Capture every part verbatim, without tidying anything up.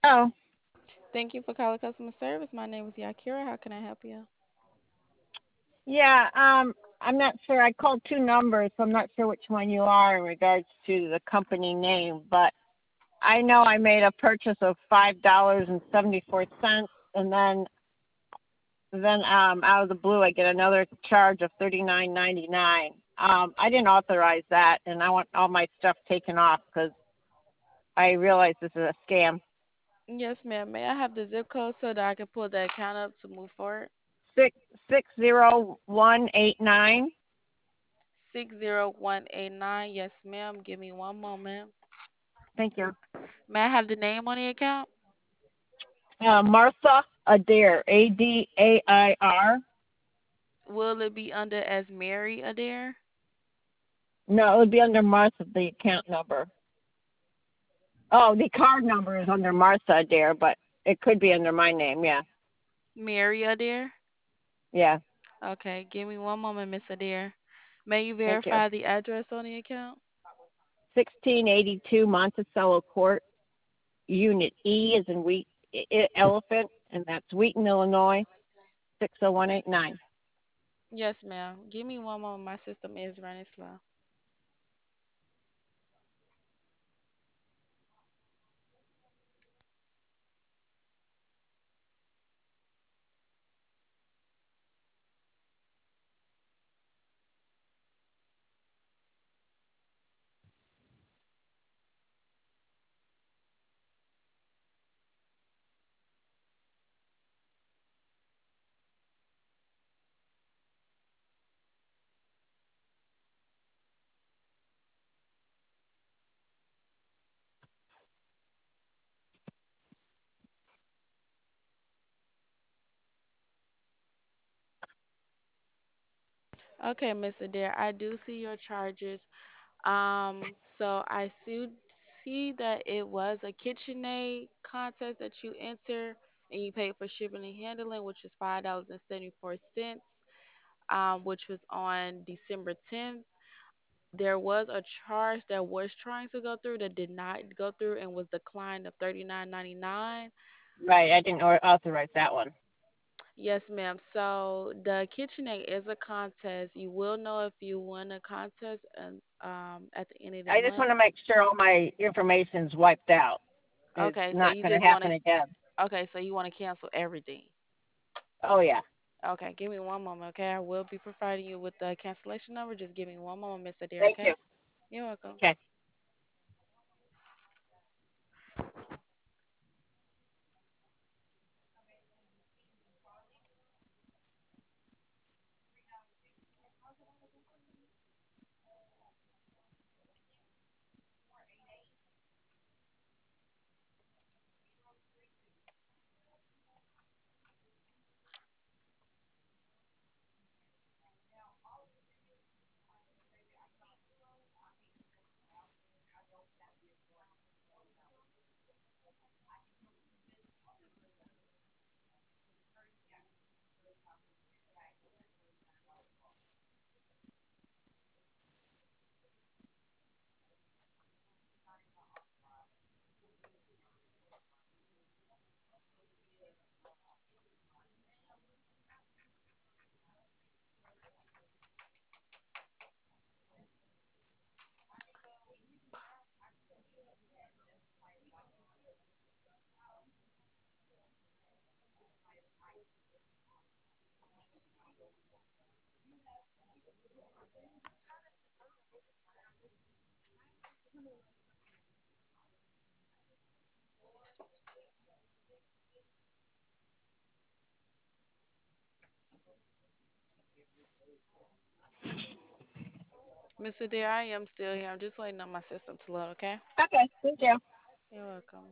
Oh, Thank you for calling customer service. My name is Yakira. How can I help you? yeah. Um, I'm not sure. I called two numbers, so I'm not sure which one you are in regards to the company name. But I know I made a purchase of five dollars and seventy four cents, and then then um, out of the blue, I get another charge of thirty nine ninety nine. Um, I didn't authorize that, and I want all my stuff taken off because I realize this is a scam. Yes, ma'am. May I have the zip code so that I can pull the account up to move forward? Six six zero one eight nine. six zero one eight nine. Yes, ma'am. Give me one moment. Thank you. May I have the name on the account? Uh, Martha Adair, A D A I R. Will it be under as Mary Adair? No, it would be under Martha, the account number. Oh, the card number is under Martha Adair, but it could be under my name. Yeah, Mary Adair? yeah. Okay, give me one moment, Miss Adair. May you Thank you. verify the address on the account? sixteen eighty-two Monticello Court, Unit E is in wheat, I- elephant, and that's Wheaton, Illinois, six oh one eight nine. Yes, ma'am. Give me one moment. My system is running slow. Okay, Miss Adair, I do see your charges. Um, so I see see that it was a KitchenAid contest that you enter, and you paid for shipping and handling, which is five dollars and seventy four cents. Um, which was on December tenth. There was a charge that was trying to go through that did not go through and was declined of thirty nine ninety nine. Right, I didn't au- authorize that one. Yes, ma'am. So the KitchenAid is a contest. You will know if you win a contest and um at the end of the I just month. want to make sure all my information's wiped out. It's Okay, so not you going to just want happen to again. okay, so you want to cancel everything. Oh, yeah. Okay, give me one moment, okay? I will be providing you with the cancellation number. Just give me one moment, Mister Dear, Thank okay? you. You're welcome. Okay. Mister Dear, I am still here. I'm just waiting on my system to load, okay? Okay, thank you. You're welcome.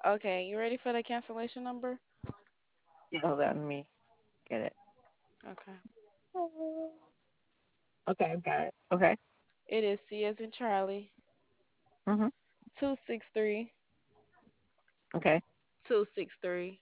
Okay, you ready for the cancellation number? Yeah, hold on, let me get it. Okay. Okay, I've got it. Okay. It is C as in Charlie, Mhm. two six three Okay. two six three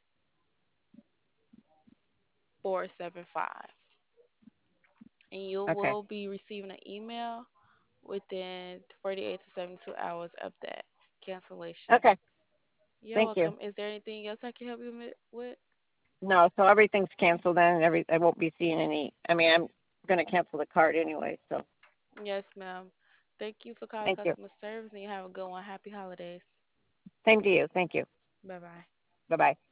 four seven five, and you Okay. will be receiving an email within forty-eight to seventy-two hours of that cancellation. Okay. You're Thank you. welcome. Is there anything else I can help you mi- with? No, so everything's canceled then, and every I won't be seeing any. I mean, I'm gonna cancel the card anyway. So Yes, ma'am. Thank you for calling thank you. customer service, and you have a good one. Happy holidays. Same to you. Thank you. Bye bye. Bye bye.